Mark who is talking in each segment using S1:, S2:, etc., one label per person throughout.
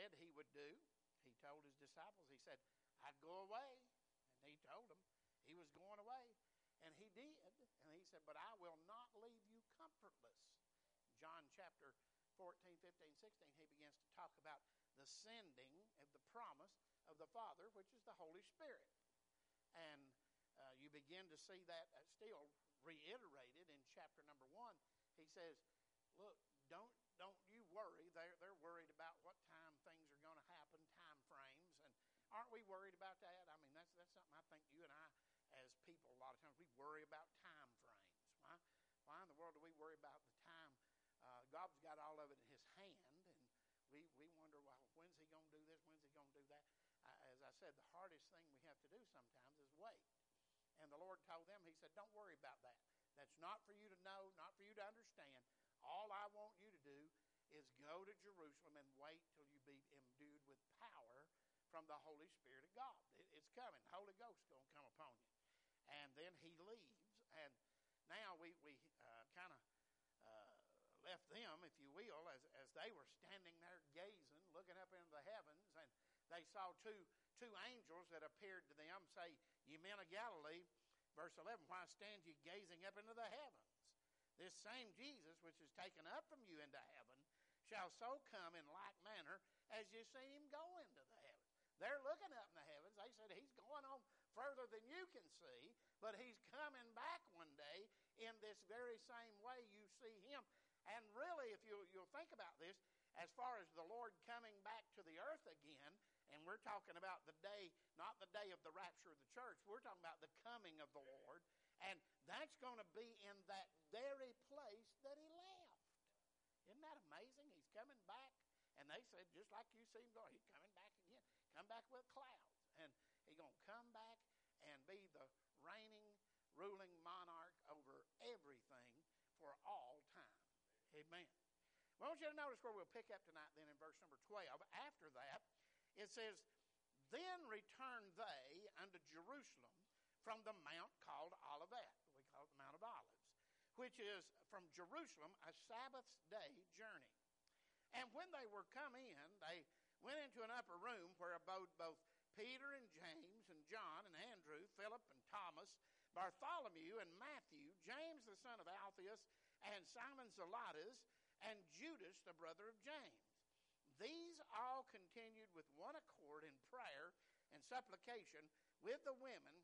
S1: said he would do. He told his disciples, he said, I'd go away. And he told them he was going away. And he did. And he said, but I will not leave you comfortless. John chapter 14, 15, 16, he begins to talk about the sending of the promise of the Father, which is the Holy Spirit. And you begin to see that still reiterated in chapter number 1. He says, look, don't you worry. They're worried about what time things are going to happen, time frames. And aren't we worried about that? I mean, that's something I think you and I, as people, a lot of times we worry about time frames. Why in the world do we worry about the time? God's got all of it in his hand, and we wonder, well, when's he going to do this? When's he going to do that? As I said, the hardest thing we have to do sometimes is wait. And the Lord told them, he said, don't worry about that. That's not for you to know, not for you to understand. All I want you to do is go to Jerusalem and wait till you be endued with power from the Holy Spirit of God. It's coming. The Holy Ghost is going to come upon you. And then he leaves. And now we kind of left them, if you will, as they were standing there gazing, looking up into the heavens, and they saw two angels that appeared to them, say, ye men of Galilee, verse 11, why stand ye gazing up into the heavens? This same Jesus, which is taken up from you into heaven, shall so come in like manner as you see him go into the heavens. They're looking up in the heavens. They said he's going on further than you can see, but he's coming back one day in this very same way you see him. And really, if you'll think about this, as far as the Lord coming back to the earth again, and we're talking about the day, not the day of the rapture of the church, we're talking about the coming of the Lord, and that's going to be in that very place that he left. Isn't that amazing? He's coming back, and they said, just like you see him go, he's coming back again. Come back with clouds, and he's going to come back and be the reigning, ruling monarch over everything for all time. Amen. Well, I want you to notice where we'll pick up tonight then in verse number 12. After that, it says, then returned they unto Jerusalem from the mount called Olivet. We call it the Mount of Olives, which is from Jerusalem a Sabbath day journey. And when they were come in, they went into an upper room where abode both Peter and James and John and Andrew, Philip and Thomas, Bartholomew and Matthew, James the son of Alphaeus, and Simon Zelotes, and Judas the brother of James. These all continued with one accord in prayer and supplication with the women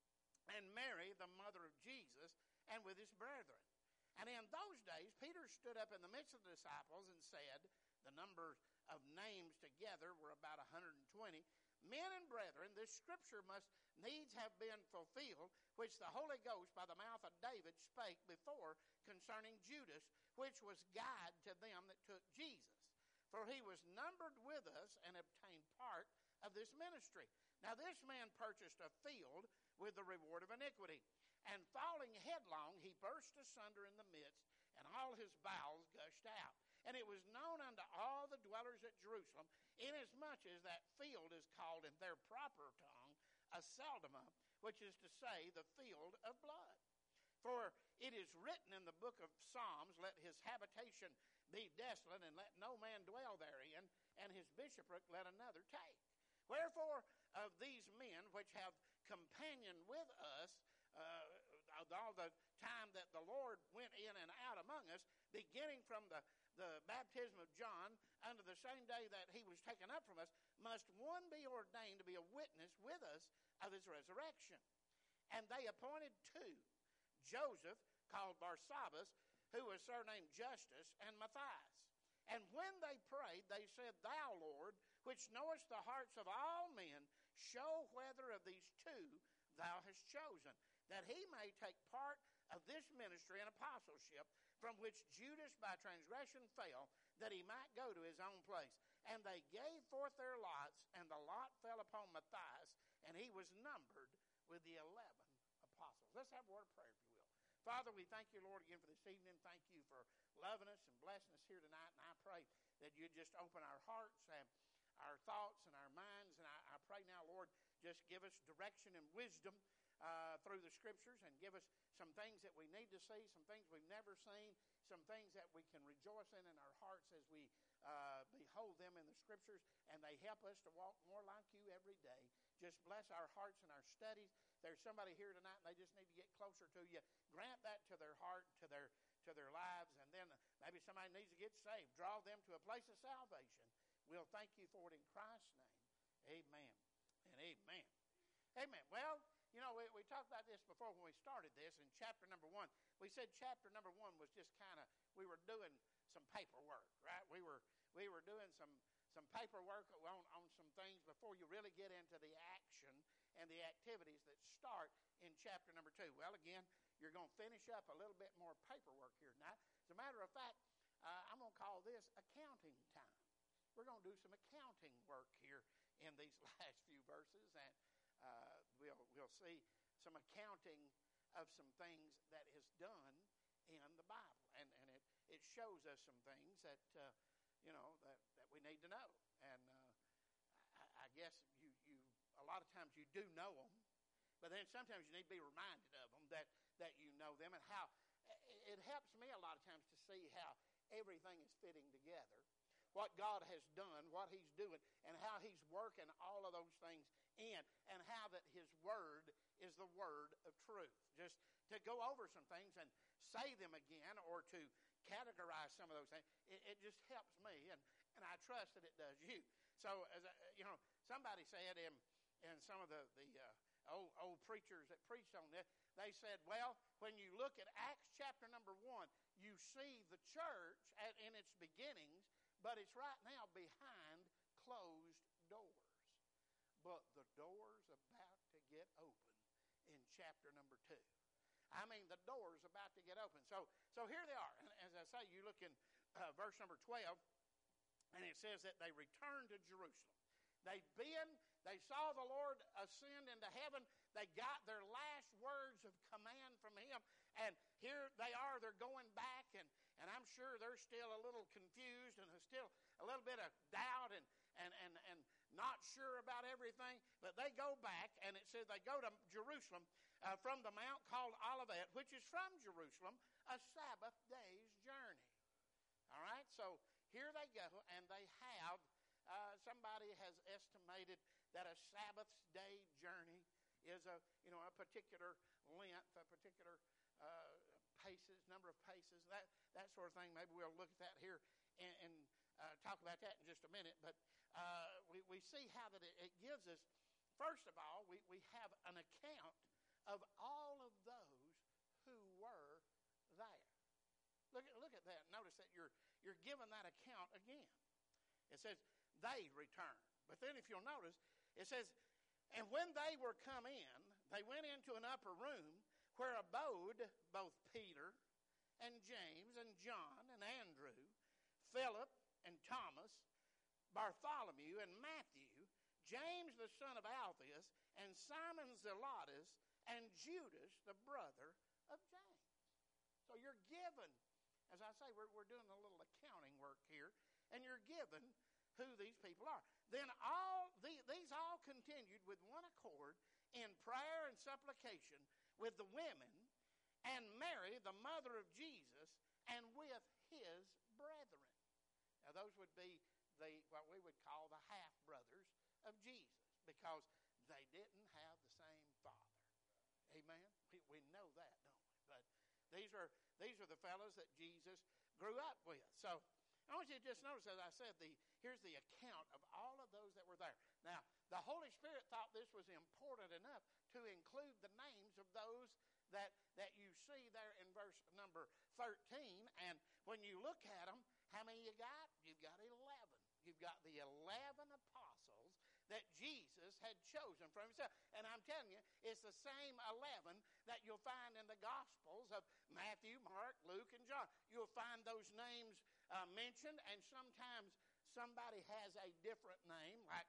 S1: and Mary, the mother of Jesus, and with his brethren. And in those days, Peter stood up in the midst of the disciples and said, the number of names together were about 120, men and brethren, this scripture must needs have been fulfilled, which the Holy Ghost by the mouth of David spake before concerning Judas, which was guide to them that took Jesus. For he was numbered with us and obtained part of this ministry. Now this man purchased a field with the reward of iniquity. And falling headlong, he burst asunder in the midst, and all his bowels gushed out. And it was known unto all the dwellers at Jerusalem, inasmuch as that field is called in their proper tongue Aceldama, which is to say, the field of blood. For it is written in the book of Psalms, let his habitation be desolate, and let no man dwell therein, and his bishopric let another take. Wherefore, of these men which have companioned with us all the time that the Lord went in and out among us, beginning from the baptism of John unto the same day that he was taken up from us, must one be ordained to be a witness with us of his resurrection. And they appointed two, Joseph, called Barsabbas, who was surnamed Justus, and Matthias. And when they prayed, they said, Thou, Lord, which knowest the hearts of all men, show whether of these two thou hast chosen, that he may take part of this ministry and apostleship, from which Judas by transgression fell, that he might go to his own place. And they gave forth their lots, and the lot fell upon Matthias, and he was numbered with the 11 apostles. Let's have a word of prayer, if you will. Father, we thank you, Lord, again for this evening. Thank you for loving us and blessing us here tonight. And I pray that you just open our hearts and our thoughts and our minds. And I pray now, Lord, just give us direction and wisdom through the Scriptures, and give us some things that we need to see, some things we've never seen, some things that we can rejoice in our hearts as we behold hold them in the Scriptures, and they help us to walk more like you every day. Just bless our hearts and our studies. There's somebody here tonight, and they just need to get closer to you. Grant that to their heart, to their lives, and then maybe somebody needs to get saved. Draw them to a place of salvation. We'll thank you for it in Christ's name. Amen and amen. Amen. Well, you know, we talked about this before when we started this in chapter number 1. We said chapter number 1 was just kind of, we were doing some paperwork, right? We were doing some paperwork on some things before you really get into the action and the activities that start in chapter number 2. Well, again, you're going to finish up a little bit more paperwork here tonight. As a matter of fact, I'm going to call this accounting time. We're going to do some accounting work here in these last few verses, and we'll see some accounting of some things that is done in the Bible, and it shows us some things that that we need to know. And I guess you a lot of times you do know them, but then sometimes you need to be reminded of them that you know them, and how it helps me a lot of times to see how everything is fitting together. What God has done, what He's doing, and how He's working all of those things in, and how that His Word is the Word of truth. Just to go over some things and say them again, or to categorize some of those things, it just helps me, and I trust that it does you. So, as somebody said in some of the old preachers that preached on this, they said, well, when you look at Acts chapter number 1, you see the church in its beginnings, but it's right now behind closed doors. But the door's about to get open in chapter number 2. I mean, the door's about to get open. So here they are. And as I say, you look in verse number 12, and it says that they returned to Jerusalem. They saw the Lord ascend into heaven. They got their last words of command from Him. And here they are, they're going back, and I'm sure they're still a little confused, and there's still a little bit of doubt and not sure about everything. But they go back, and it says they go to Jerusalem from the mount called Olivet, which is from Jerusalem, a Sabbath day's journey. All right, so here they go, and they have, somebody has estimated that a Sabbath day journey is a particular length, a particular paces, number of paces, that sort of thing. Maybe we'll look at that here and talk about that in just a minute. But we see how that it gives us, first of all, we have an account of all of those who were there. Look at that. Notice that you're given that account again. It says they returned. But then if you'll notice, it says, and when they were come in, they went into an upper room where abode both Peter and James and John and Andrew, Philip and Thomas, Bartholomew and Matthew, James the son of Alphaeus, and Simon Zelotes, and Judas the brother of James. So you're given, as I say, we're doing a little accounting work here, and you're given who these people are. Then these all continued with one accord in prayer and supplication with the women and Mary, the mother of Jesus, and with his brethren. Now those would be what we would call the half-brothers of Jesus, because they didn't have the same father. Amen? We know that, don't we? But these are the fellows that Jesus grew up with. So I want you to just notice, as I said, here's the account of all of those that were there. Now, the Holy Spirit thought this was important enough to include the names of those that you see there in verse number 13. And when you look at them, how many you got? You've got 11. You've got the 11 apostles that Jesus had chosen from Himself. And I'm telling you, it's the same 11 that you'll find in the Gospels of Matthew, Mark, Luke, and John. You'll find those names mentioned, and sometimes somebody has a different name, like,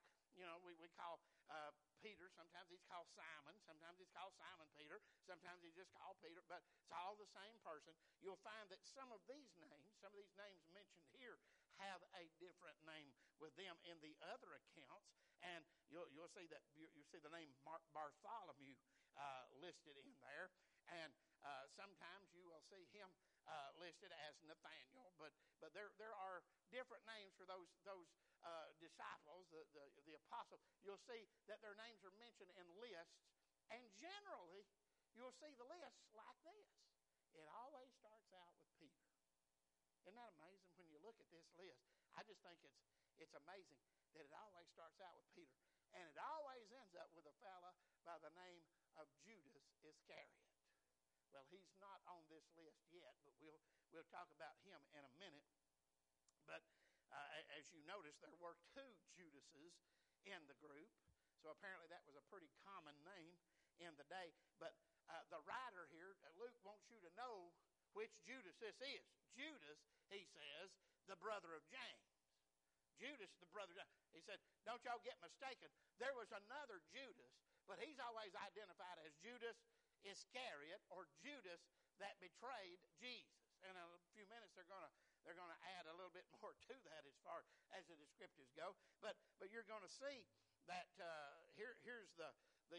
S1: we call Peter. Sometimes he's called Simon. Sometimes he's called Simon Peter. Sometimes he's just called Peter, but it's all the same person. You'll find that some of these names mentioned here have a different name with them in the other accounts, and you'll see that you'll see the name Bartholomew listed in there. And sometimes you will see him listed as Nathaniel, but there are different names for those disciples, the apostles. You'll see that their names are mentioned in lists, and generally you'll see the lists like this. It always starts out with Peter. Isn't that amazing when you look at this list? I just think it's amazing that it always starts out with Peter, and it always ends up with a fella by the name of Judas Iscariot. Well, he's not on this list yet, but we'll talk about him in a minute. But as you notice, there were two Judases in the group, so apparently that was a pretty common name in the day. But the writer here, Luke, wants you to know which Judas this is. Judas, he says, the brother of James. Judas, the brother of James. He said, don't y'all get mistaken. There was another Judas, but he's always identified as Judas Iscariot, or Judas that betrayed Jesus. And in a few minutes they're going to add a little bit more to that as far as the descriptives go. But you're going to see that here's the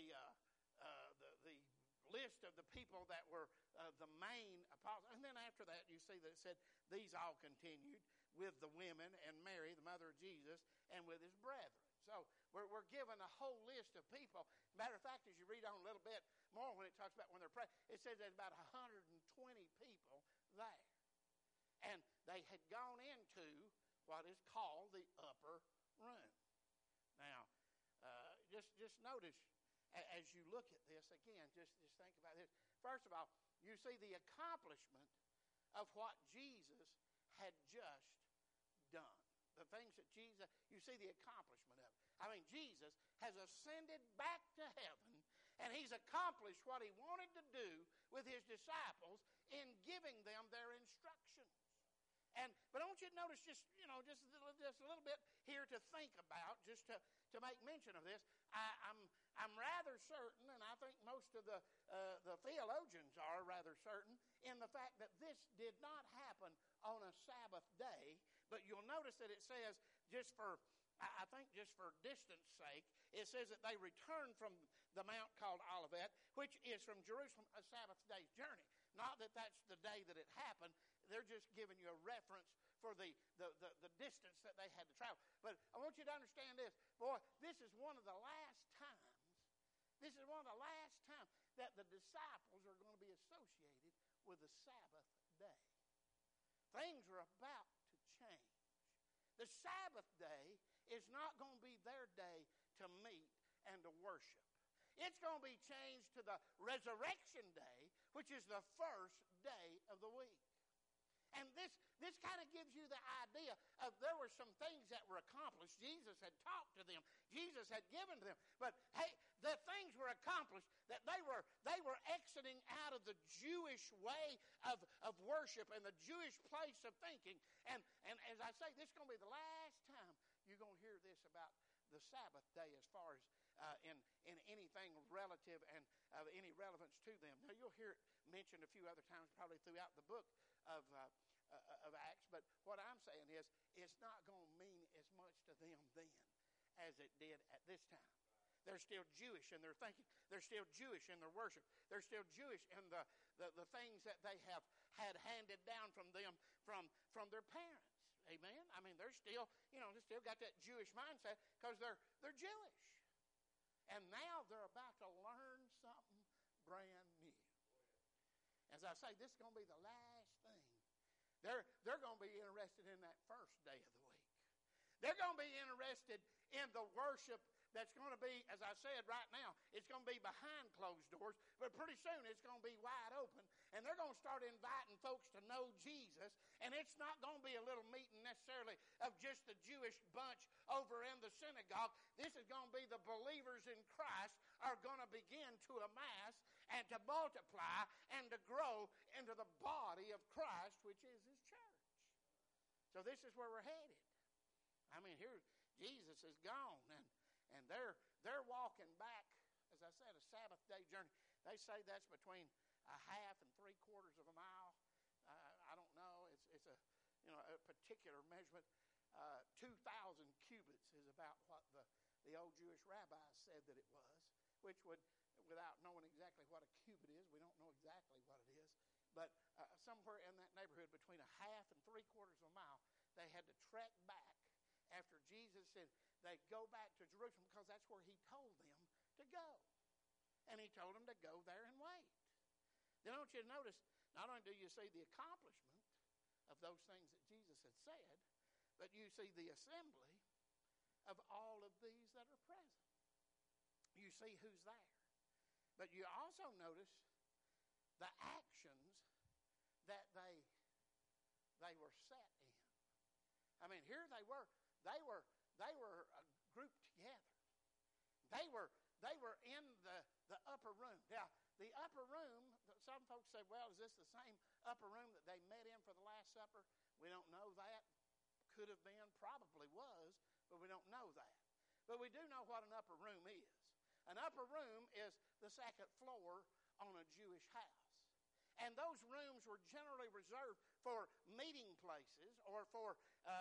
S1: list of the people that were the main apostles. And then after that you see that it said these all continued with the women and Mary, the mother of Jesus, and with his brethren. So we're given a whole list of people. Matter of fact, as you read on a little bit more when it talks about when they're praying, it says there's about 120 people there. And they had gone into what is called the upper room. Now, just notice as you look at this, again, just think about this. First of all, you see the accomplishment of what Jesus had just done. The things that Jesus, you see the accomplishment of it. I mean, Jesus has ascended back to heaven, and he's accomplished what he wanted to do with his disciples in giving them their instructions. But I want you to notice just a little bit here to think about, just to make mention of this. I'm rather certain, and I think most of the theologians are rather certain, in the fact that this did not happen on a Sabbath day. But you'll notice that it says, just for distance sake, it says that they returned from the mount called Olivet, which is from Jerusalem a Sabbath day's journey. Not that that's the day that it happened. They're just giving you a reference for the distance that they had to travel. But I want you to understand this. Boy, this is one of the last times that the disciples are going to be associated with the Sabbath day. Things are about to change. The Sabbath day is not going to be their day to meet and to worship. It's going to be changed to the resurrection day, which is the first day of the week. And this kind of gives you the idea of there were some things that were accomplished. Jesus had talked to them. Jesus had given to them. But hey, the things were accomplished that they were exiting out of the Jewish way of worship and the Jewish place of thinking. And as I say, this is going to be the last time you're going to hear this about the Sabbath day as far as in anything relative and of any relevance to them. Now, you'll hear it mentioned a few other times probably throughout the book of Acts, but what I'm saying is it's not going to mean as much to them then as it did at this time. They're still Jewish in their thinking. They're still Jewish in their worship. They're still Jewish in the things that they have had handed down from them from their parents. Amen? I mean, they're still got that Jewish mindset because they're Jewish. And now they're about to learn something brand new. As I say, this is going to be the last thing. They're going to be interested in that first day of the week. They're going to be interested in the worship that's going to be, as I said right now, it's going to be behind closed doors, but pretty soon it's going to be wide open, and they're going to start inviting folks to know Jesus, and it's not going to be a little meeting necessarily of just the Jewish bunch over in the synagogue. This is going to be the believers in Christ are going to begin to amass and to multiply and to grow into the body of Christ, which is his church. So this is where we're headed. I mean, here Jesus is gone, and they're walking back, as I said, a Sabbath day journey. They say that's between a half and 3/4 of a mile. I don't know. It's a particular measurement. 2,000 cubits is about what the old Jewish rabbis said that it was, which would without knowing exactly what a cubit is. We don't know exactly what it is. But somewhere in that neighborhood, between a half and 3/4 of a mile, they had to trek back after Jesus said they'd go back to Jerusalem because that's where he told them to go. And he told them to go there and wait. Then I want you to notice, not only do you see the accomplishment of those things that Jesus had said, but you see the assembly of all of these that are present. You see who's there. But you also notice the actions that they were set in. I mean, here they were. They were grouped together. They were in the upper room. Now, the upper room, some folks say, well, is this the same upper room that they met in for the Last Supper? We don't know that. Could have been, probably was, but we don't know that. But we do know what an upper room is. An upper room is the second floor on a Jewish house. And those rooms were generally reserved for meeting places or for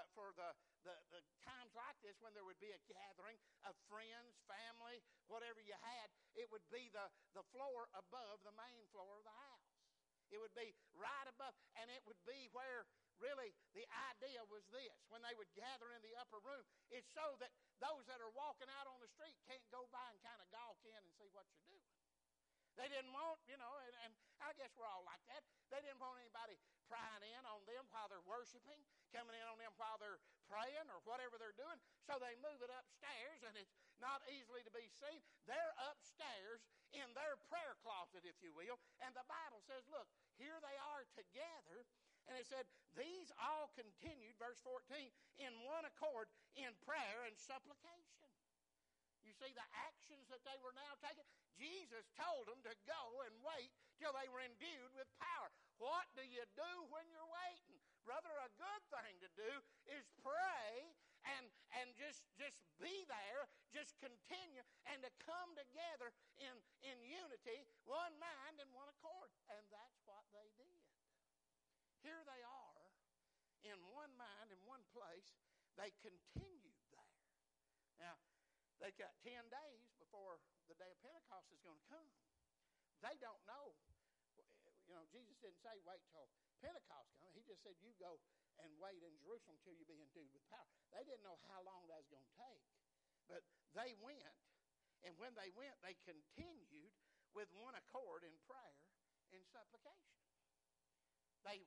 S1: the times like this when there would be a gathering of friends, family, whatever you had. It would be the floor above the main floor of the house. It would be right above, and it would be where really the idea was this. When they would gather in the upper room, it's so that those that are walking out on the street can't go by and kind of gawk in and see what you're doing. They didn't want, and I guess we're all like that. They didn't want anybody prying in on them while they're worshiping, coming in on them while they're praying or whatever they're doing. So they move it upstairs, and it's not easily to be seen. They're upstairs in their prayer closet, if you will. And the Bible says, look, here they are together. And it said, these all continued, verse 14, in one accord in prayer and supplication. You see the actions that they were now taking? Jesus told them to go and wait till they were endued with power. What do you do when you're waiting? Brother, a good thing to do is pray and just be there, just continue, and to come together in unity, one mind and one accord. And that's what they did. Here they are in one mind, in one place. They continued there. Now, they've got 10 days before the day of Pentecost is going to come. They don't know. Jesus didn't say wait till Pentecost comes. He just said you go and wait in Jerusalem till you be endued with power. They didn't know how long that was going to take. But they went, and when they went, they continued with one accord in prayer and supplication. They,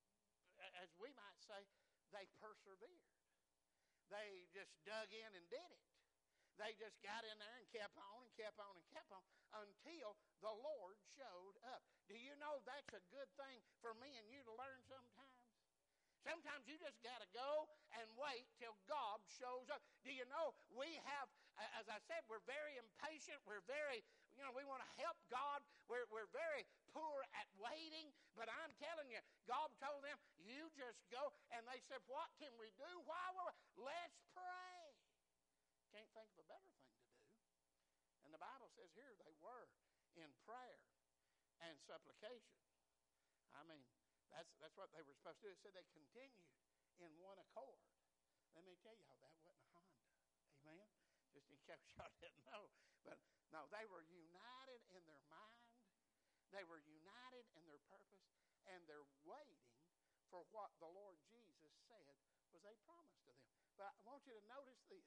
S1: as we might say, they persevered. They just dug in and did it. They just got in there and kept on and kept on and kept on until the Lord showed up. Do you know that's a good thing for me and you to learn sometimes? Sometimes you just got to go and wait till God shows up. Do you know we have, as I said, we're very impatient. We're very, we want to help God. We're very poor at waiting. But I'm telling you, God told them, you just go. And they said, what can we do? Let's pray. Can't think of a better thing to do. And the Bible says here they were in prayer and supplication. I mean, that's what they were supposed to do. It said they continued in one accord. Let me tell y'all, that wasn't a Honda. Amen? Just in case y'all didn't know. But no, they were united in their mind. They were united in their purpose. And they're waiting for what the Lord Jesus said was a promise to them. But I want you to notice this.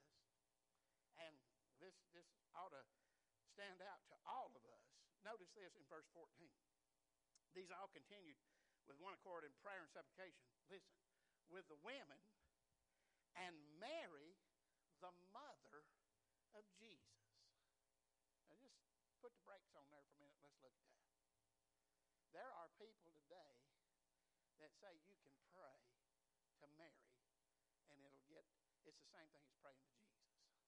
S1: And this ought to stand out to all of us. Notice this in verse 14. These all continued with one accord in prayer and supplication. Listen, with the women and Mary, the mother of Jesus. Now just put the brakes on there for a minute. Let's look at that. There are people today that say you can pray to Mary and it's the same thing as praying to Jesus.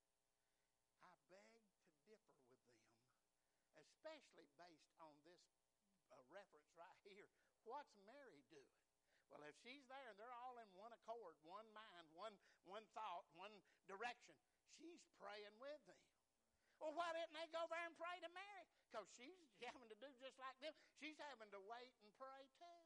S1: I beg to differ with them, especially based on this reference right here. What's Mary doing? Well, if she's there and they're all in one accord, one mind, one thought, one direction, she's praying with them. Well, why didn't they go there and pray to Mary? Because she's having to do just like them. She's having to wait and pray too.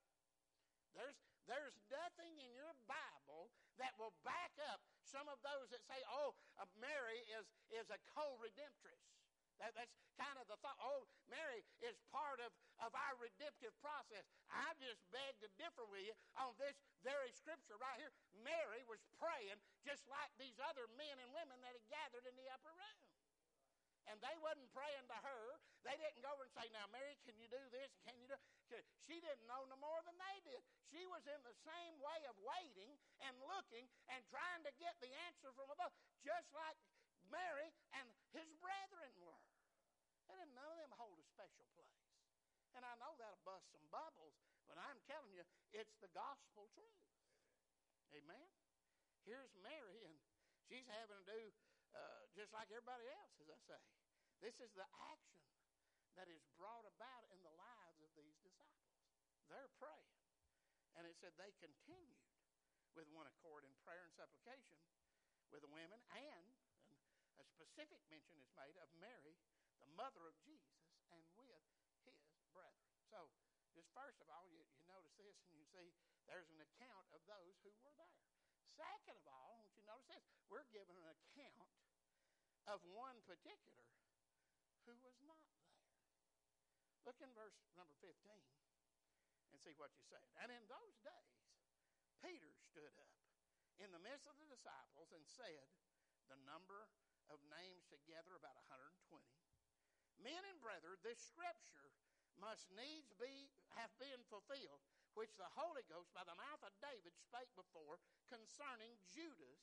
S1: There's nothing in your Bible that will back up some of those that say, Mary is a co-redemptress. That's kind of the thought. Oh, Mary is part of our redemptive process. I just beg to differ with you on this very scripture right here. Mary was praying just like these other men and women that had gathered in the upper room. And they wasn't praying to her. They didn't go over and say, now, Mary, can you do this? Can you do it? She didn't know no more than they did. She was in the same way of waiting and looking and trying to get the answer from above, just like Mary and his brethren were. And none of them hold a special place. And I know that'll bust some bubbles, but I'm telling you, it's the gospel truth. Amen? Here's Mary, and she's having to do just like everybody else, as I say. This is the action that is brought about in the lives of these disciples. They're praying. And it said they continued with one accord in prayer and supplication with the women, and a specific mention is made of Mary, the mother of Jesus, and with his brethren. So, just first of all, you notice this, and you see there's an account of those who were there. Second of all, I want you to notice this. We're given an account of one particular who was not there. Look in verse number 15 and see what you said. And in those days, Peter stood up in the midst of the disciples and said, the number of names together, about 120. Men and brethren, this scripture must needs have been fulfilled, which the Holy Ghost by the mouth of David spake before concerning Judas,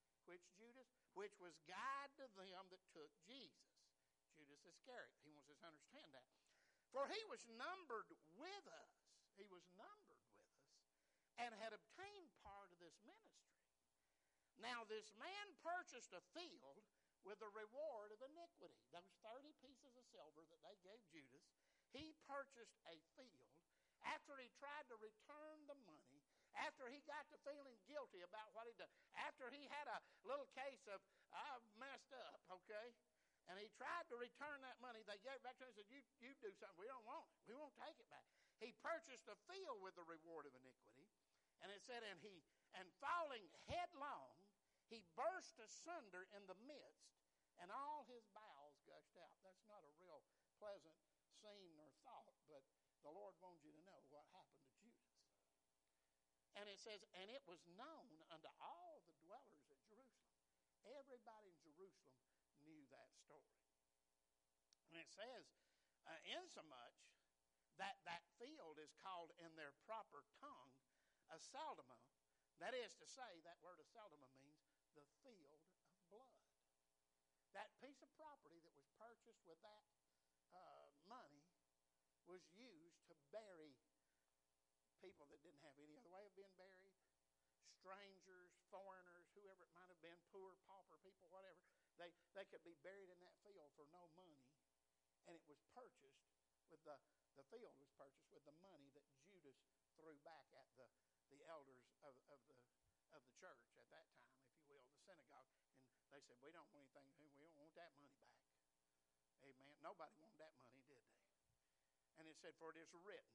S1: which was guide to them that took Jesus. Judas Iscariot. He wants us to understand that. For he was numbered with us. He was numbered with us and had obtained part of this ministry. Now this man purchased a field with the reward of iniquity. Those 30 pieces of silver that they gave Judas, he purchased a field after he tried to return the money, after he got to feeling guilty about what he'd done, after he had a little case of, I've messed up, okay? And he tried to return that money. They gave it back to him and said, you do something. We don't want it. We won't take it back. He purchased a field with the reward of iniquity. And it said, and falling headlong, he burst asunder in the midst, and all his bowels gushed out. That's not a real pleasant scene or thought, but the Lord wants you to know what happened to Judas. And it says, and it was known unto all the dwellers at Jerusalem. Everybody in Jerusalem knew that story. And it says, insomuch that field is called in their proper tongue Aceldama. That is to say, that word Aceldama means the field of blood. That piece of property that was purchased with that money was used to bury people that didn't have any other way of being buried, strangers, foreigners, whoever it might have been, poor, pauper people, whatever. They could be buried in that field for no money, and it was purchased with the field was purchased with the money that Judas threw back at the elders of the church at that time, if you will, the synagogue. And they said, we don't want anything, we don't want that money back. Amen. Nobody wanted that money, did they? And it said, for it is written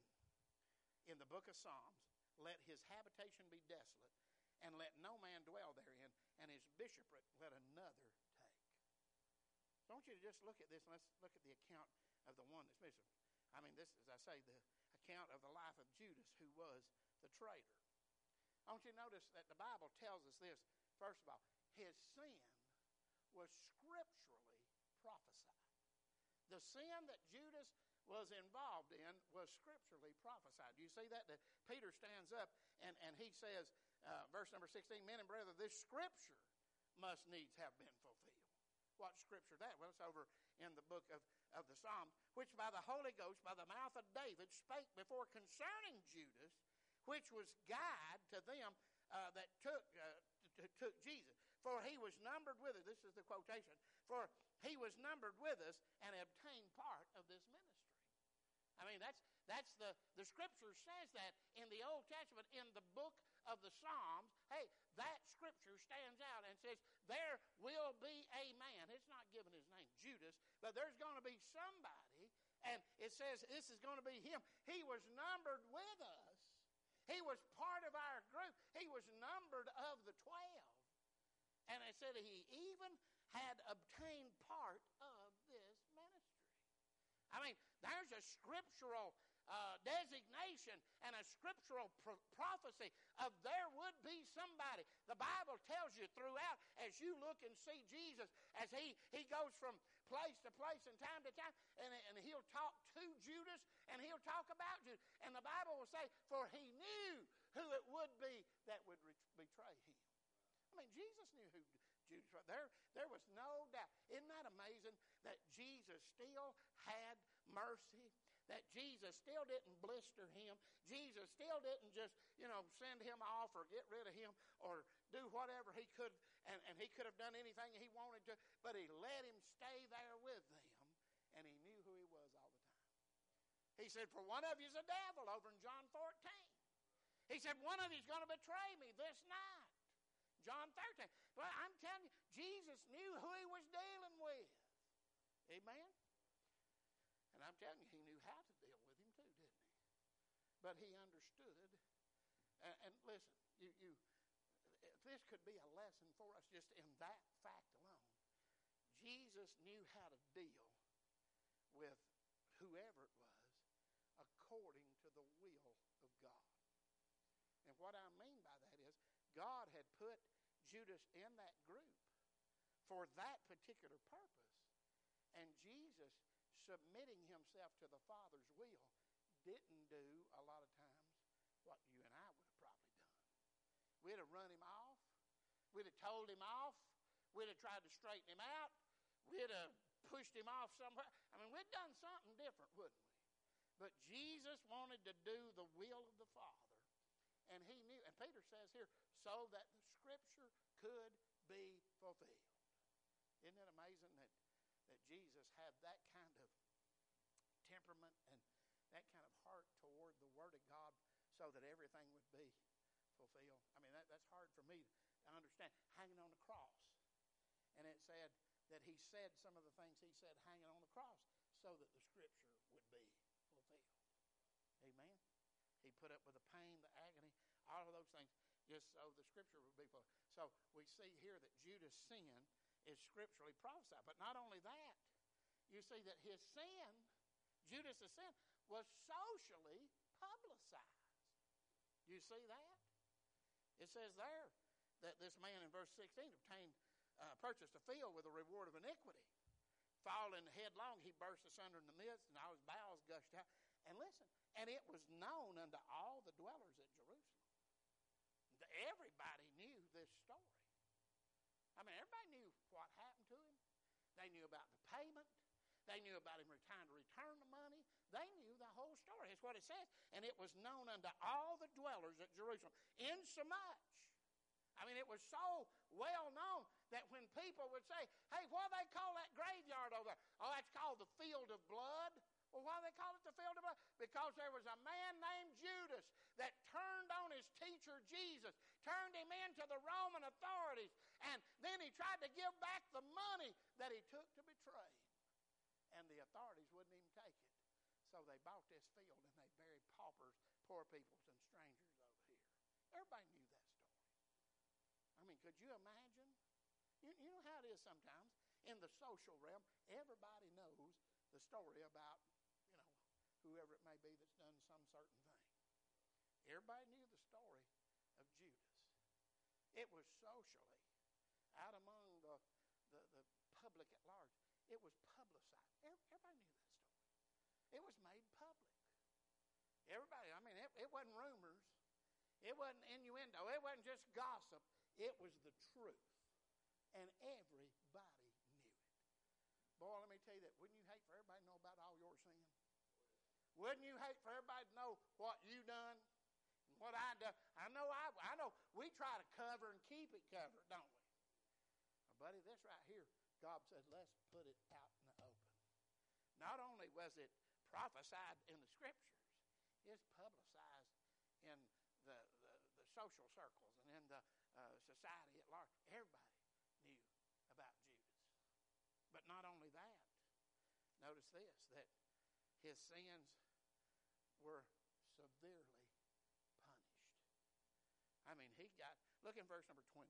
S1: in the book of Psalms, let his habitation be desolate, and let no man dwell therein, and his bishopric let another take. So I want you to just look at this, and let's look at the account of the one that's missing. I mean, this is, I say, the account of the life of Judas, who was the traitor. I want you to notice that the Bible tells us this. First of all, his sin was scripturally prophesied. The sin that Judas was involved in was scripturally prophesied. You see that? Peter stands up and he says, verse number 16, men and brethren, this scripture must needs have been fulfilled. What scripture that? Well, it's over in the book of the Psalms, which by the Holy Ghost, by the mouth of David, spake before concerning Judas, which was guide to them that took Jesus. For he was numbered with us. This is the quotation. For he was numbered with us and obtained part of this ministry. I mean, that's the scripture says that in the Old Testament, in the book of the Psalms. Hey, that scripture stands out and says, there will be a man. It's not given his name, Judas, but there's going to be somebody, and it says this is going to be him. He was numbered with us. He was part of our group. He was numbered of the 12. And it said he even had obtained part of this ministry. I mean, there's a scriptural designation and a scriptural prophecy of there would be somebody. The Bible tells you throughout, as you look and see Jesus, as he goes from place to place and time to time, and he'll talk to Judas, and he'll talk about Judas. And the Bible will say, for he knew who it would be that would betray him. I mean, Jesus knew who Judas was. There was no doubt. Isn't that amazing that Jesus still had mercy? That Jesus still didn't blister him. Jesus still didn't just, send him off or get rid of him or do whatever he could. And he could have done anything he wanted to. But he let him stay there with them. And he knew who he was all the time. He said, for one of you is a devil over in John 14. He said, one of you is going to betray me this night. John 13. But I'm telling you, Jesus knew who he was dealing with. Amen? And I'm telling you, he knew how to deal with him too, didn't he? But he understood. And listen, this could be a lesson for us just in that fact alone. Jesus knew how to deal with whoever it was according to the will of God. And what I mean by that is God had put Judas in that group for that particular purpose. And Jesus, submitting himself to the Father's will, didn't do a lot of times what you and I would have probably done. We'd have run him off. We'd have told him off. We'd have tried to straighten him out. We'd have pushed him off somewhere. I mean, we'd done something different, wouldn't we? But Jesus wanted to do the will of the Father. And he knew, and Peter says here, so that the Scripture could be fulfilled. Isn't it amazing that Jesus had that kind of temperament and that kind of heart toward the Word of God so that everything would be fulfilled? I mean, that's hard for me to understand. Hanging on the cross. And it said that he said some of the things he said hanging on the cross so that the Scripture would be fulfilled. Amen? He put up with the pain, the agony, all of those things, just so the Scripture would be fulfilled. So we see here that Judas' sin is scripturally prophesied. But not only that, you see that his sin, Judas' sin, was socially publicized. You see that? It says there that this man in verse 16 purchased a field with a reward of iniquity. Falling headlong, he burst asunder in the midst, and all his bowels gushed out. And listen, and it was known unto all the dwellers at Jerusalem. Everybody knew this story. I mean, everybody knew what happened to him. They knew about the payment. They knew about him trying to return the money. They knew the whole story. That's what it says. And it was known unto all the dwellers at Jerusalem. Insomuch, I mean, it was so well known that when people would say, hey, why do they call that graveyard over there? Oh, that's called the Field of Blood. Well, why do they call it the Field of Blood? Because there was a man named Judas that turned on his teacher Jesus, turned him into the Roman authorities, and then he tried to give back the money that he took to betray him. And the authorities wouldn't even take it. So they bought this field and they buried paupers, poor peoples, and strangers over here. Everybody knew that story. I mean, could you imagine? You know how it is sometimes in the social realm. Everybody knows the story about, whoever it may be that's done some certain thing. Everybody knew the story of Judas. It was socially, out among the public at large, it was publicized. Everybody knew that story. It was made public. Everybody, I mean, it wasn't rumors. It wasn't innuendo. It wasn't just gossip. It was the truth. And everybody knew it. Boy, let me tell you that. Wouldn't you hate for everybody to know about all your sin? Wouldn't you hate for everybody to know what you done and what I done? I know we try to cover and keep it covered, don't we? Buddy, this right here, God said, let's put it out in the open. Not only was it prophesied in the Scriptures, it's publicized in the social circles and in the society at large. Everybody knew about Judas. But not only that, notice this, that his sins were severely punished. I mean, look in verse number 20.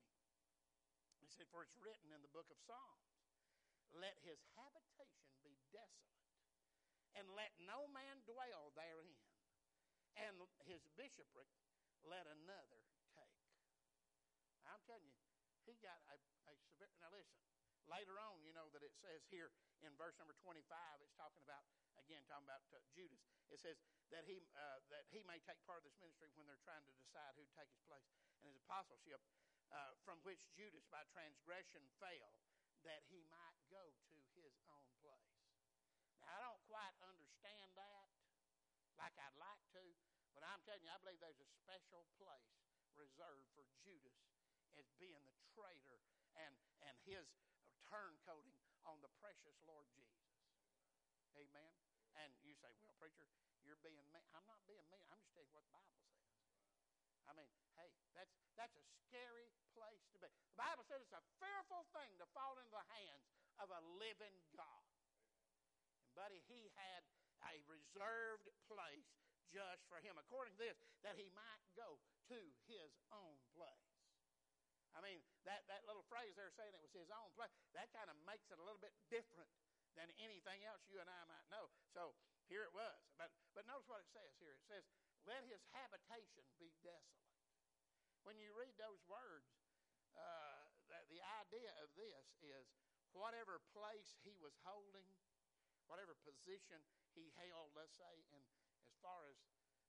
S1: He said, for it's written in the book of Psalms, let his habitation be desolate, and let no man dwell therein. And his bishopric let another take. I'm telling you, he got a severe. Now listen, later on, you know that it says here in verse number 25, it's talking about Judas. It says that he may take part of this ministry when they're trying to decide who to take his place in his apostleship, from which Judas by transgression fell, that he might go to his own place. Now, I don't quite understand that like I'd like to, but I'm telling you, I believe there's a special place reserved for Judas as being the traitor and his turncoating on the precious Lord Jesus. Amen. And you say, well, preacher, you're being mean. I'm not being mean. I'm just telling you what the Bible says. I mean, hey, that's a scary place to be. The Bible says it's a fearful thing to fall into the hands of a living God. And buddy, he had a reserved place just for him, according to this, that he might go to his own place. I mean, that little phrase there saying it was his own place, that kind of makes it a little bit different than anything else you and I might know. So here it was. But notice what it says here. It says, let his habitation be desolate. When you read those words, the idea of this is whatever place he was holding, whatever position he held, let's say, in as far as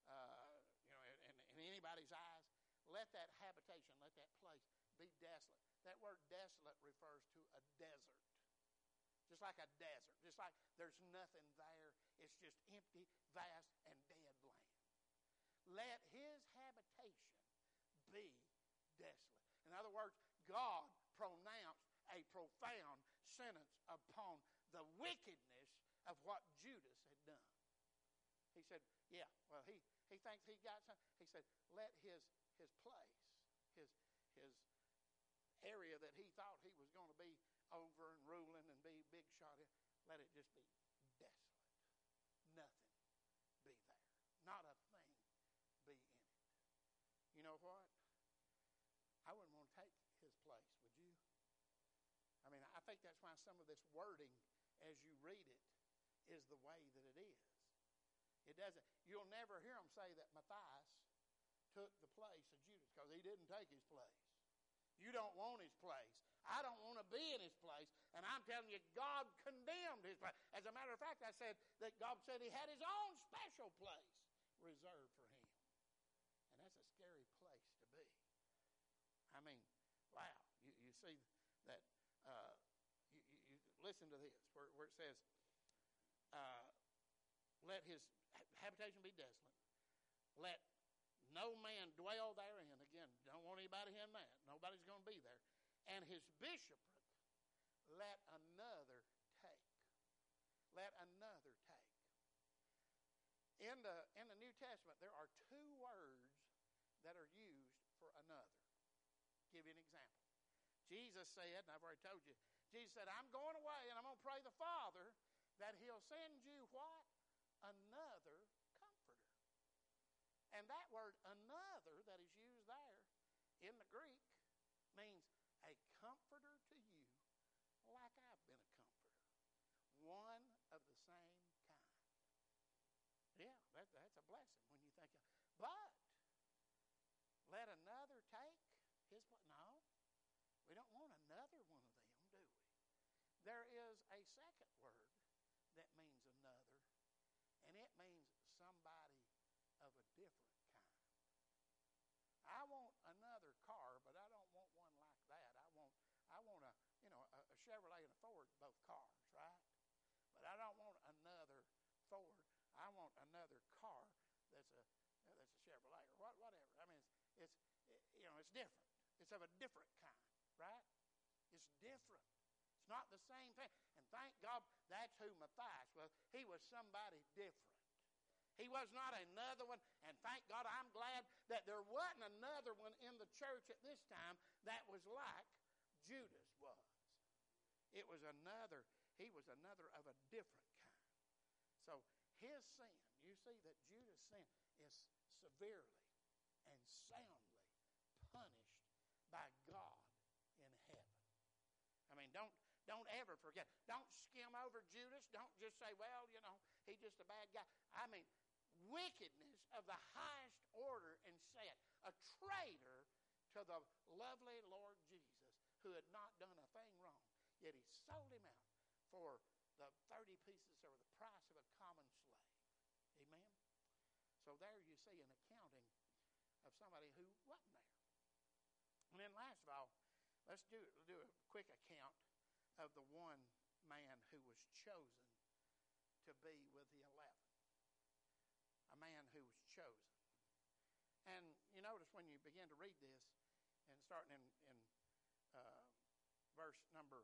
S1: in anybody's eyes, let that habitation, let that place be desolate. That word desolate refers to a desert. Just like a desert. Just like there's nothing there. It's just empty, vast, and dead land. Let his habitation be desolate. In other words, God pronounced a profound sentence upon the wickedness of what Judas had done. He said, yeah, well, he thinks he got something. He said, let his place, his area that he thought he was going to be over and ruling and be big shot in, let it just be desolate. Nothing be there. Not a thing be in it. You know what? I wouldn't want to take his place, would you? I mean, I think that's why some of this wording, as you read it, is the way that it is. It doesn't. You'll never hear him say that Matthias took the place of Judas, because he didn't take his place. You don't want his place. I don't want to be in his place. And I'm telling you, God condemned his place. As a matter of fact, I said that God said he had his own special place reserved for him. And that's a scary place to be. I mean, wow. You see that, you listen to this, where it says, let his habitation be desolate. Let no man dwell therein. Again, don't want anybody in that. Nobody's going to be there. And his bishopric, let another take. Let another take. In the New Testament, there are two words that are used for another. Give you an example. Jesus said, and I've already told you, Jesus said, I'm going away and I'm going to pray the Father that he'll send you what? Another comforter. And that word another that is used there in the Greek means a comforter to you like I've been a comforter. One of the same kind. Yeah, that's a blessing when you think of it. But let another take his place. No, we don't want another one of them, do we? There is a second word that means another, and it means somebody of a different kind. I want another car, but I don't want one like that. I want a Chevrolet and a Ford, both cars, right? But I don't want another Ford. I want another car that's a Chevrolet or whatever. I mean, it's different. It's of a different kind, right? It's different. It's not the same thing. And thank God that's who Matthias was. He was somebody different. He was not another one. And thank God, I'm glad that there wasn't another one in the church at this time that was like Judas was. It was another. He was another of a different kind. So his sin, you see that Judas' sin is severely and soundly punished by God in heaven. I mean, don't never forget. Don't skim over Judas. Don't just say, well, he's just a bad guy. I mean, wickedness of the highest order and set. A traitor to the lovely Lord Jesus, who had not done a thing wrong. Yet he sold him out for the 30 pieces or the price of a common slave. Amen? So there you see an accounting of somebody who wasn't there. And then last of all, let's do a quick account of the one man who was chosen to be with the 11. A man who was chosen. And you notice when you begin to read this, and starting in verse number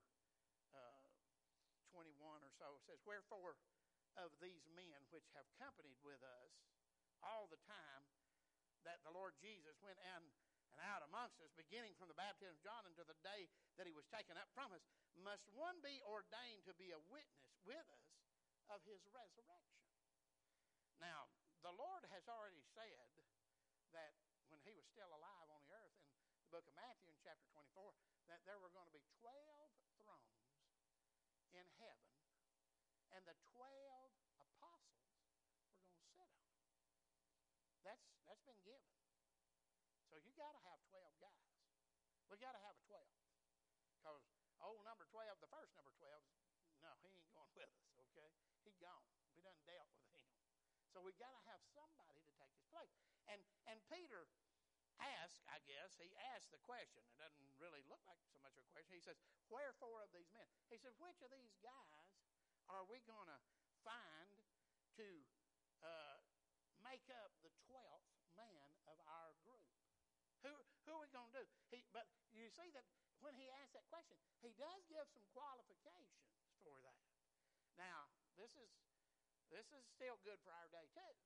S1: 21 or so, it says, wherefore of these men which have companied with us all the time that the Lord Jesus went in and out amongst us, beginning from the baptism of John unto the day that he was taken up from us, must one be ordained to be a witness with us of his resurrection. Now, the Lord has already said that when he was still alive on the earth, in the book of Matthew in chapter 24, that there were going to be 12 thrones in heaven, and the 12 apostles were going to sit on them. That's been given. So you got to have 12 guys. We got to have a 12. Because number 12, the first number 12, no, he ain't going with us, okay? He gone. We done dealt with him. So we got to have somebody to take his place. And Peter asked, I guess, he asked the question. It doesn't really look like so much of a question. He says, wherefore of these men? He said, which of these guys are we going to find to make up the 12th man of our group? Who are we going to do? But you see that when he asked that question, he does give some qualifications for that. Now, this is still good for our day too.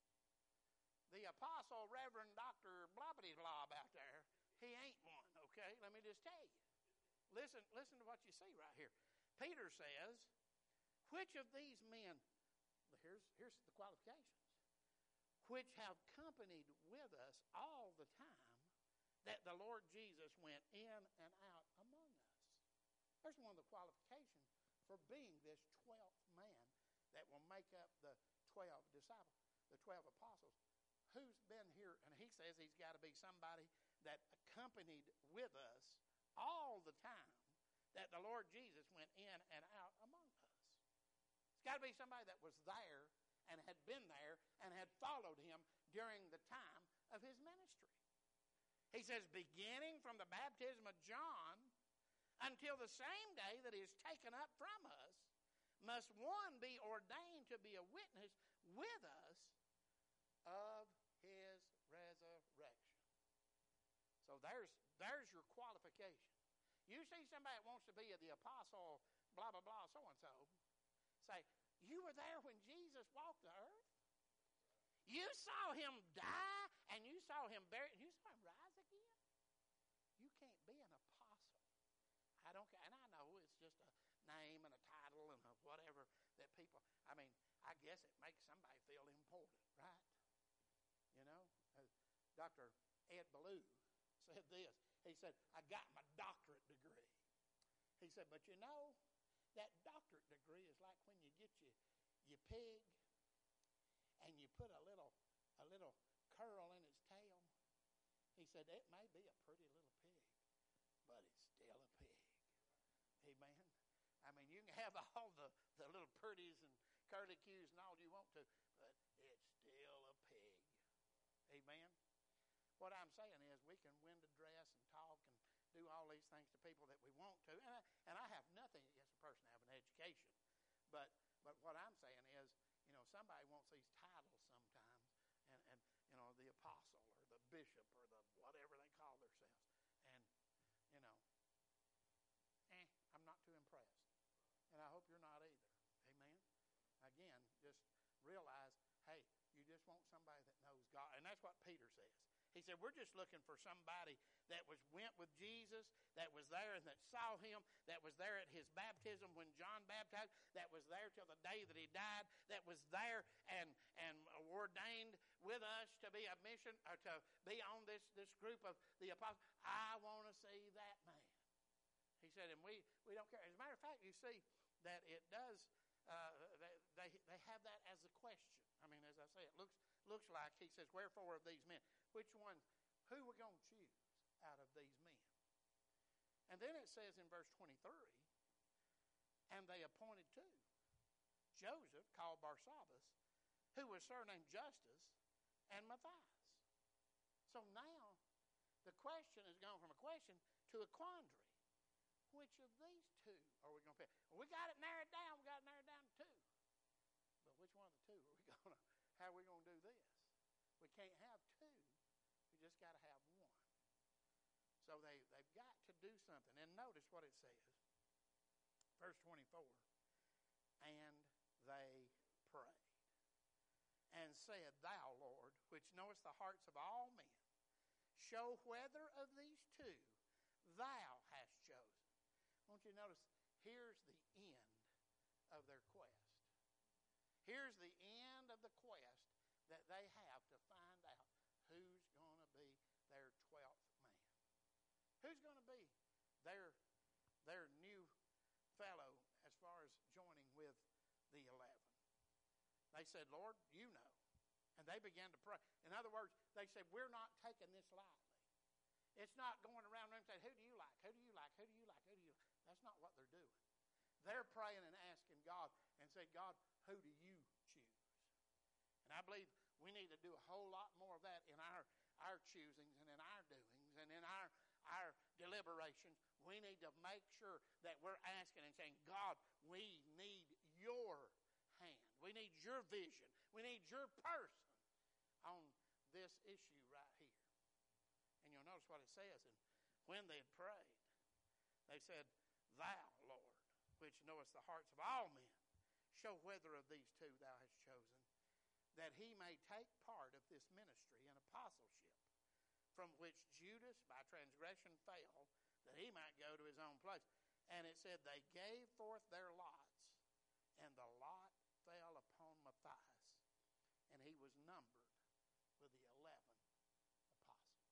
S1: The apostle, Reverend Dr. Blobbity-Blob out there, he ain't one, okay? Let me just tell you. Listen to what you see right here. Peter says, which of these men, here's the qualifications, which have companied with us all the time that the Lord Jesus went in and out among us. There's one of the qualifications for being this 12th man that will make up the 12 disciples, the 12 apostles. Who's been here? And he says he's got to be somebody that accompanied with us all the time that the Lord Jesus went in and out among us. It's got to be somebody that was there and had been there and had followed him during the time of his ministry. He says, beginning from the baptism of John until the same day that he is taken up from us, must one be ordained to be a witness with us of his resurrection. So there's your qualification. You see somebody that wants to be the apostle, blah, blah, blah, so-and-so, say, you were there when Jesus walked the earth? You saw him die, and you saw him buried, and you saw him rise again? You can't be an apostle. I don't care. And I know it's just a name and a title and a whatever that people, I guess it makes somebody feel important, right? Dr. Ed Ballou said this. He said, I got my doctorate degree. He said, but that doctorate degree is like when you get your pig and you put a little curl in its tail. He said, it may be a pretty little pig, but it's still a pig. Amen. You can have all the little pretties and curlicues and all you want to, but it's still a pig. Amen. What I'm saying is we can window dress and talk and do all these things to people that we want to. And I have nothing against a person having an education. But what I'm saying is, somebody wants these titles sometimes, and the apostle or the bishop or the whatever they call themselves. And, I'm not too impressed. And I hope you're not either. Amen. Again, just realize, hey, you just want somebody that knows God. And that's what Peter says. He said, we're just looking for somebody that went with Jesus, that was there and that saw him, that was there at his baptism when John baptized, that was there till the day that he died, that was there and ordained with us to be a mission, or to be on this group of the apostles. I want to see that man. He said, and we don't care. As a matter of fact, you see that it does, they have that as a question. I mean, as I say, it looks like, he says, wherefore of these men? Which one, who we're going to choose out of these men? And then it says in verse 23, and they appointed two. Joseph, called Barsabbas, who was surnamed Justus, and Matthias. So now, the question has gone from a question to a quandary. Which of these two are we going to pick? Well, we got it narrowed down. We got it narrowed down to two. But which one of the two are we going to, how are we going to do this? We can't have two. We just got to have one. So they've got to do something. And notice what it says. Verse 24. And they prayed and said, Thou, Lord, which knowest the hearts of all men, show whether of these two thou hast chosen. I want you to notice, here's the end of their quest. Here's the end of the quest that they have to find out who's going to be their 12th man. Who's going to be their new fellow as far as joining with the 11. They said, Lord, you know. And they began to pray. In other words, they said, we're not taking this lightly. It's not going around and saying, who do you like? Who do you like? Who do you like? Who do you like? That's not what they're doing. They're praying and asking God and say, God, who do you choose? And I believe we need to do a whole lot more of that in our choosings and in our doings and in our deliberations. We need to make sure that we're asking and saying, God, we need your hand. We need your vision. We need your person on this issue right here. And you'll notice what it says. And when they had prayed, they said, Thou, Lord, which knowest the hearts of all men, show whether of these two thou hast chosen, that he may take part of this ministry and apostleship, from which Judas by transgression fell, that he might go to his own place. And it said, they gave forth their lots, and the lot fell upon Matthias, and he was numbered with the 11 apostles.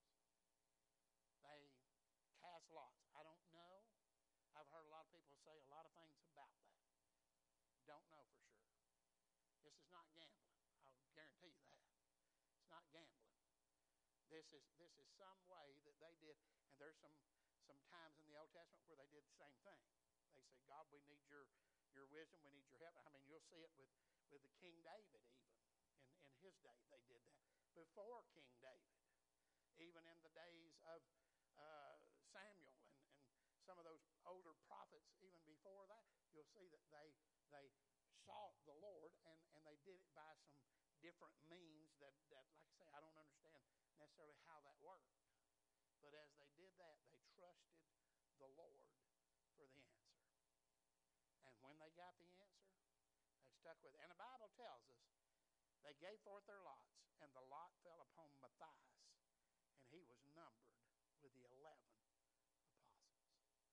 S1: They cast lots. I don't know. I've heard a lot of people say a lot of things about that. Don't know for sure. This is not gambling. I'll guarantee you that. It's not gambling. This is some way that they did, and there's some times in the Old Testament where they did the same thing. They said, God, we need your wisdom, we need your help. I mean, you'll see it with the King David even. In his day, they did that. Before King David, even in the days of Samuel and some of those older prophets, even before that, you'll see that they sought the Lord, and they did it by some different means that, like I say, I don't understand necessarily how that worked. But as they did that, they trusted the Lord for the answer. And when they got the answer, they stuck with it. And the Bible tells us they gave forth their lots, and the lot fell upon Matthias, and he was numbered with the 11 apostles.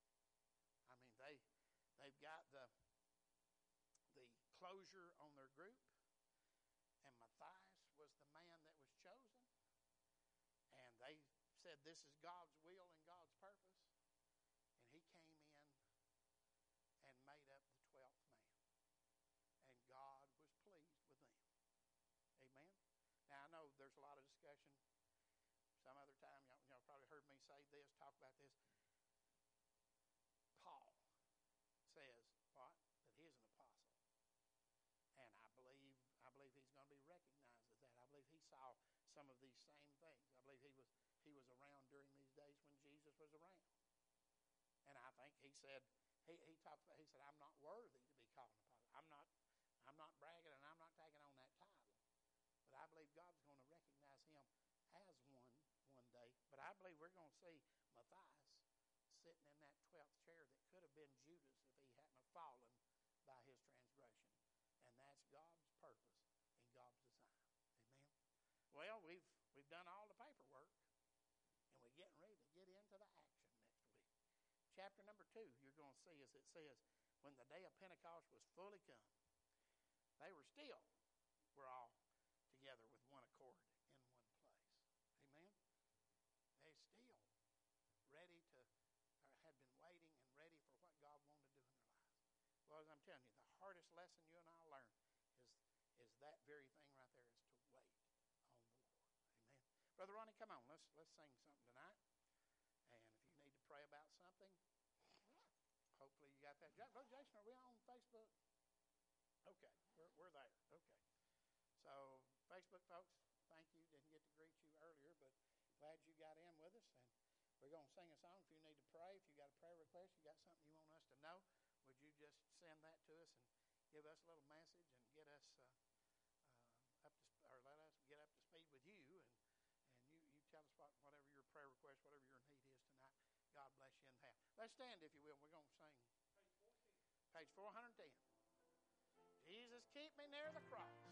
S1: I mean, they've got the closure on their group, and Matthias was the man that was chosen, and they said this is God's will and God's purpose, and he came in and made up the 12th man, and God was pleased with them. Amen? Now, I know there's a lot of discussion. Some other time, y'all probably heard me say this, talk about this. Paul says, what? That he is an apostle. And I believe he's going to be recognized as that. I believe he saw some of these same things. I believe he was around during these days when Jesus was around. And I think he said, he talked about, he said, I'm not worthy to be called an apostle. I'm not bragging, and I'm not taking on that title. But I believe God's going to recognize him as one day. But I believe we're going to see Matthias sitting in that 12th chair that could have been Judas if he hadn't have fallen by his transgression. And that's God's purpose and God's design. Amen? Well, we've done all the paperwork, and we're getting ready to get into the action next week. Chapter number 2, you're going to see, as it says, when the day of Pentecost was fully come, they were all together with one accord in one place. Amen? They still ready to, or had been waiting and ready Because I'm telling you, the hardest lesson you and I learn is that very thing right there, is to wait on the Lord. Amen. Brother Ronnie, come on. Let's sing something tonight. And if you need to pray about something, hopefully you got that. Brother Jason, are we on Facebook? Okay, we're there. Okay. So, Facebook folks, thank you. Didn't get to greet you earlier, but glad you got in with us. And we're going to sing a song. If you need to pray, if you got a prayer request, you got something you want us to know, would you just send that to us and give us a little message and get us or let us get up to speed with you, and you tell us whatever your prayer request, whatever your need is tonight. God bless you in that. Let's stand, if you will. We're going to sing page 410. Jesus, keep me near the cross.